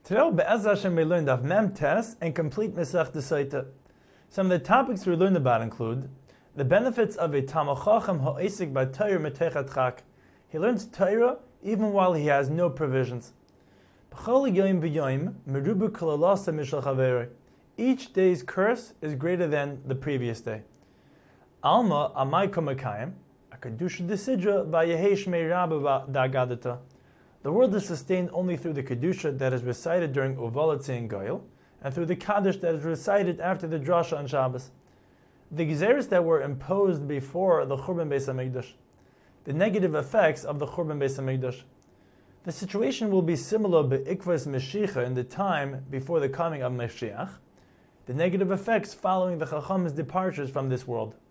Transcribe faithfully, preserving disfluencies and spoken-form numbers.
Today, Be'ez Hashem, we learned of Mem Tes and complete Mesech Desaita. Some of the topics we learned about include the benefits of a Talmid Chacham ha'osek b'Torah mitech chak. He learns Torah even while he has no provisions. B'chol yom v'yom meruba kolalasa mishal chaveroi. Each day's curse is greater than the previous day. Alma amay komakayim akadusha desidra v'yehesh meiraba da'agadata. The world is sustained only through the Kedusha that is recited during Uvalatzi and Goyel, and through the Kaddish that is recited after the Drasha on Shabbos. The Gezeres that were imposed before the Churban Beis HaMikdash. The negative effects of the Churban Beis HaMikdash. The situation will be similar be'ikvas Mashiach in the time before the coming of Mashiach. The negative effects following the Chacham's departures from this world.